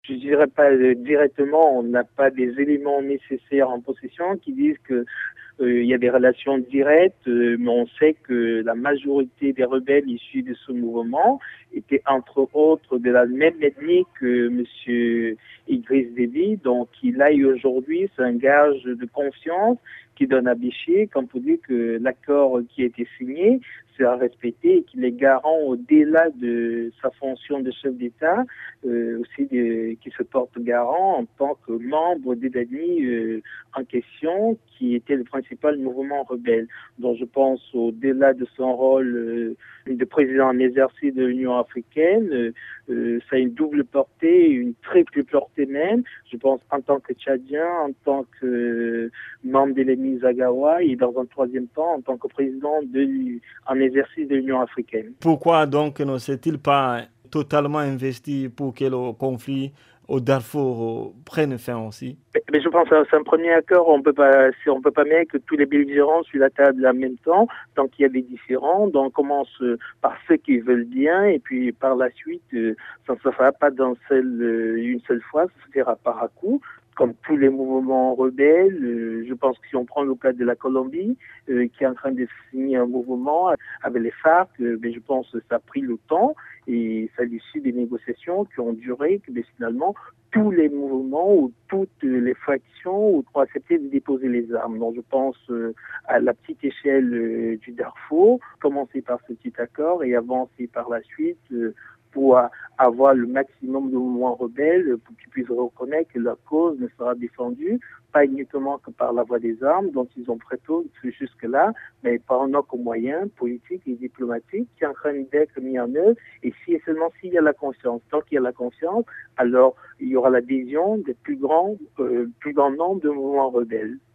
je dirais pas directement, on n'a pas des éléments nécessaires en possession qui disent que il y a des relations directes, mais on sait que la majorité des rebelles issus de ce mouvement étaient entre autres de la même ethnie que M. Idriss Déby. Donc il aille aujourd'hui, c'est un gage de confiance qui donne à Béchir, comme pour dire que l'accord qui a été signé sera respecté et qu'il est garant au-delà de sa fonction de chef d'État, qui se porte garant en tant que membre des ethnies en question, qui était le principal mouvement rebelle. Donc je pense au-delà de son rôle de président en exercice de l'Union africaine, ça a une double portée, une triple portée même. Je pense en tant que Tchadien, en tant que membre de l'ethnie Zagawa et dans un troisième temps en tant que président en exercice de l'Union africaine. Pourquoi donc ne s'est-il pas totalement investi pour que le conflit au Darfour prenne fin aussi? Mais je pense que c'est un premier accord. On peut pas mettre que tous les belligérants sur la table en même temps, tant qu'il y a des différends. Donc on commence par ceux qui veulent bien, et puis par la suite, ça ne se fera pas une seule fois, ça se fera par à coup. Comme tous les mouvements rebelles, je pense que si on prend le cas de la Colombie, qui est en train de signer un mouvement avec les FARC, mais je pense que ça a pris le temps et ça a l'issue des négociations qui ont duré, que finalement tous les mouvements ou toutes les factions ont accepté de déposer les armes. Donc je pense à la petite échelle du Darfour, commencer par ce petit accord et avancer par la suite pour avoir le maximum de mouvements rebelles pour qu'ils puissent reconnaître que leur cause ne sera défendue, pas uniquement que par la voie des armes, dont ils ont prétendu jusque-là, mais par un autre moyen politique et diplomatique qui est en train d'être mis en œuvre. Et si et seulement s'il y a la confiance, tant qu'il y a la confiance, alors il y aura l'adhésion des plus grand nombre de mouvements rebelles.